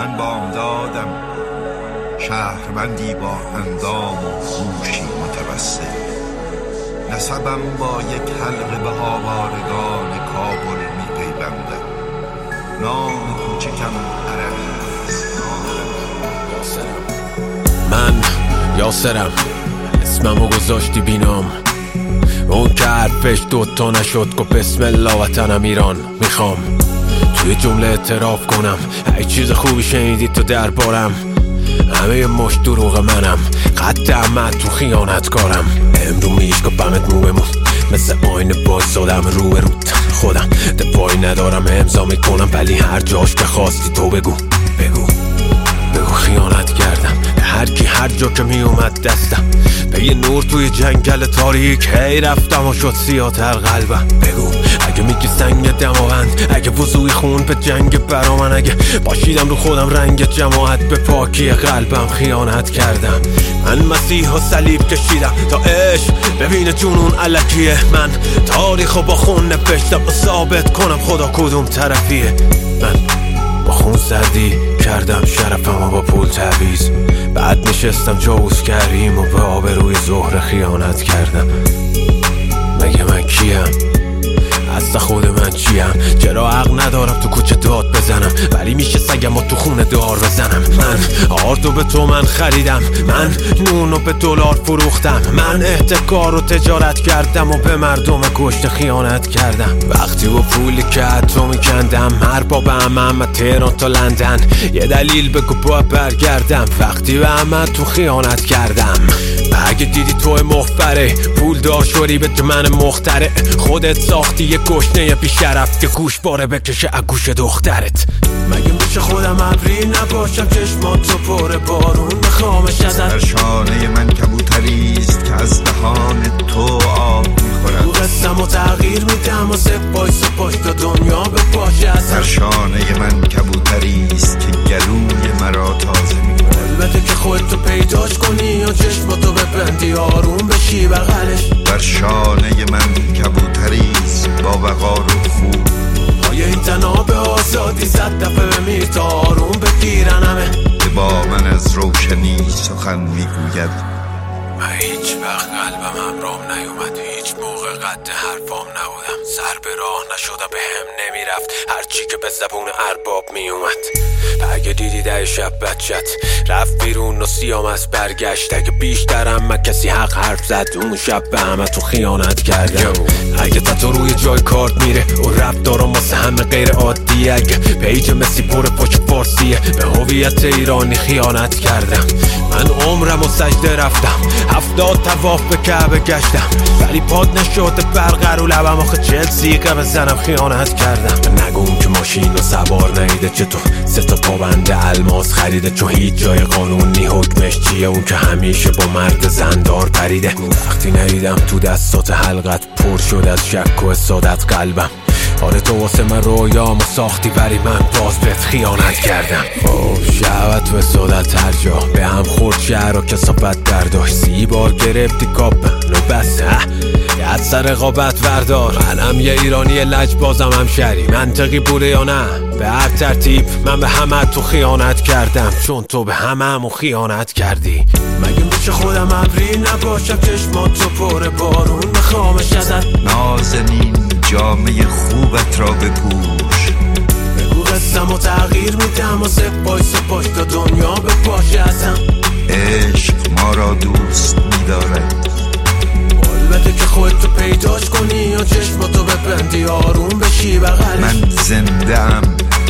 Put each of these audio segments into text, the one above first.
من بامدادم شهروندی با اندام و گوشی متوسل، نسبم با یک حلقه به آوارگان کابل می پیوندم. نام کوچکم عربیست. من یاسرم، اسممو گذاشتی بینام. اون که حرفش دوتا نشد گفت بسم الله وطنم ایران میخوام. توی جمله اعتراف کنم هیچ چیز خوبی شنیدی تو دربارم. همه مش دروغ منم، قد عمد تو خیانتکارم. امرو میشکپمت مو بمون، مثل آینه باز زادم رو به روت. خودم دفاعی ندارم امضا میکنم، ولی هر جاش که خواستی تو بگو خیانت کردم هر کی هر جا که می اومد دستم. به یه نور توی جنگل تاریک هی رفتم و شد سیاتر قلبم. بگو اگه میگی سنگ دماوند، اگه وضوی خون به جنگ برا من، اگه باشیدم رو خودم رنگ جماعت به پاکی قلبم خیانت کردم. من مسیح و صلیب کشیدم تا عشق ببینه جنون الکیه. من تاریخو با خون نوشتم و ثابت کنم خدا کدوم طرفیه. من با خون سردی کردم شرفم و با پول تعویض، بعد نشستم جوز کریم و به آبروی زهر خیانت کردم. مگه من کیم؟ اصلا خود من چیم؟ چرا حق ندارم تو کوچه داد بزنم، ولی میشه سگم و تو خونه دار بزنم. من آردو به تو من خریدم، من نونو به دلار فروختم، من احتکار و تجارت کردم و به مردم کشته خیانت کردم. وقتی با پولی که حتی میکندم هر با به همه تهران تا لندن، یه دلیل بگو با برگردم. وقتی به همه تو خیانت کردم، اگه دیدی توی مخبره پول دار شوری به من مختره، خودت ساختی یه گشنه بیشرف که گوش باره بکشه اگوش دخترت. مگه میشه خودم ابری نباشم چشماتو پر بارون میخوامش ازت. در شانه من کبوتریست که از دهان تو آب میخورد، رو قسم و تغییر میدم و سپای سپاش تا دنیا به پاشه ازت. در شانه من کبوتریست که گلوی مرا تازه میکند، البته که خودتو پیداش کنی و چشماتو ببندی آروم بشی بغلش. در شانه من کبوتریست با وقار و خوب، آیا این تناب آزادی 100 دفعه بمیر تا آروم بگیرن همه. که با من از روشنی سخن میگوید. من هیچ وقت قلبم همرام نیومد، هیچ موقع قد حرفام نبودم. سر به راه نشده به هم نمیرفت هرچی که به زبون ارباب میومد. اگه دیدی ده شب بچت رفت بیرون و سیام از برگشت، اگه بیشترم من کسی حق حرف زد اون شب به همه تو خیانت کردم. اگه تاتو روی جای کارت میره و رفت دارم واسه همه غیر عادیه، اگه پیج مسی پر پشت فارسیه به هویت ایرانی خیانت کردم. من عمرم و سجده رفتم 70 طواف به کعبه گشتم، ولی پاد نشده برقر و لبم آخه 40 سیقه بزنم خیانت کردم. نگم که ماشین و سوار نیده چطور 3 تا پابند الماس خریده، چون هیچ جای قانونی حکمش چیه اون که همیشه با مرد زندار پریده. وقتی ندیدم تو دستات حلقت پر شد از شک و حسادت قلبم. آره تو واسه من رویامو ساختی ولی من باز بهت خیانت کردم. شهوت و حسادت هر جا به هم خورد، شهر و کثافت برداشت. 30 بار گرفتی کاپ نو بس یاد سر رقابت وردار. منم یه ایرانی لجبازم هم شهری، منطقی بوده یا نه به هر ترتیب من به همه تو خیانت کردم، چون تو به همه خیانت کردی. مگه میشه خودم ابری نباشم چشماتو پر بارون میخوامش ازت. نازنین جامعه خوبت را بپوش، بگو قسم و تغییر میدم و سپای سپاش تا دنیا به پاشه ازم. عشق ما را دوست می‌دارد، البته که خودتو پیداش کنی و چشماتو ببندی آروم بشی بغلش. من زنده ام،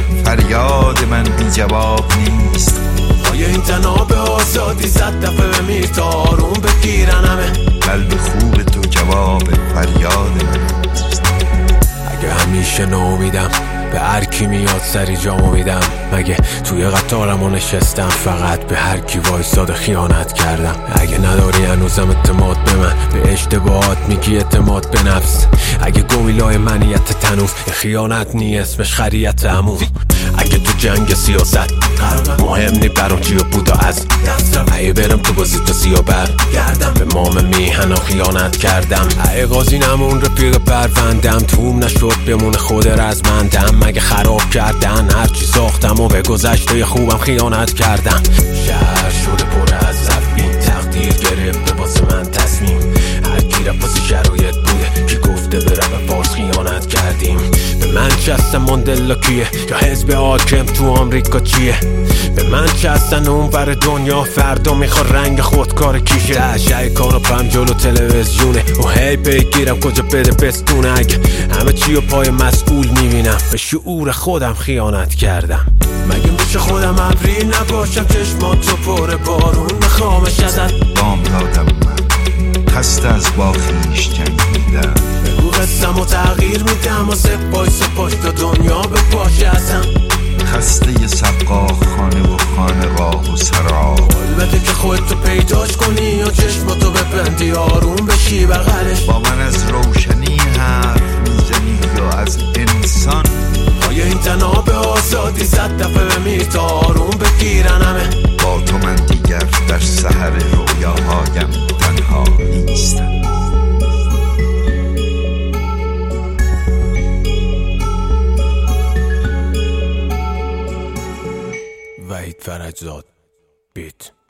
فریاد من بی جواب نیست. آیا این تناب آزادی 100 دفعه بمیر تا آروم بگیرن همه. قلب خوب تو جواب فریاد من نیست. اگه همیشه ناامیدم به هر کی میاد سری جامو میدم، مگه توی قطارمو نشستم فقط به هر کی وایساد خیانت کردم. اگه نداری هنوزم اعتماد به من، به اشتباهات میگی اعتماد به نفس. اگه گویلای منیت تنوف خیانت نی اسمش خریت همون. اگه تو جنگ سیاست مهم نی برام چی بودا از دستم، ای برم تو بازی تا سیاه برگردم، به مام میهن خیانت کردم، ای قاضی نمون رفیق پروندم، توم نشد بمونه خود رزمندم، مگه خراب کردن هرچی ساختم و به گذشته خوبم خیانت کردم. شهر شده پر از زفین، تقدیر گرفته واسه من تصمیم، هر کی رفت واسه شرایط بوده که گفته به رب فارس خیانت کردیم. به من چستن ماندلا کیه یا حزب حاکم تو آمریکا چیه؟ به من چستن اون ور دنیا فردا میخواد رنگ خودکار کیشه؟ تشه کارو پم جلو تلویزیونه و هی بگیرم کجا بده بستونه، اگه همه چی و پای مسئول میبینم به شعور خودم خیانت کردم. مگه میشه خودم ابری نباشم چشماتو پر بارون بخوامش ازت بام دادم من خسته از با خویش جنگیدم، بگو قسم و تغییر میدم و سپای تا دنیا به پاشه ازم، خسته ی سقا خانه و خانقاه و سرا، البته که خودتو پیداش کنی یا چشماتو ببندی آروم بشی بغلش، با من از روشنی حرف میزنی یا از انسان؟ آیا این تنها به آزادی زد دفعه بمیر تا آروم بگیرن همه؟ با تو من دیگر در سحر رویاهایم تنها نیستم. وحید فرجزاد بیت.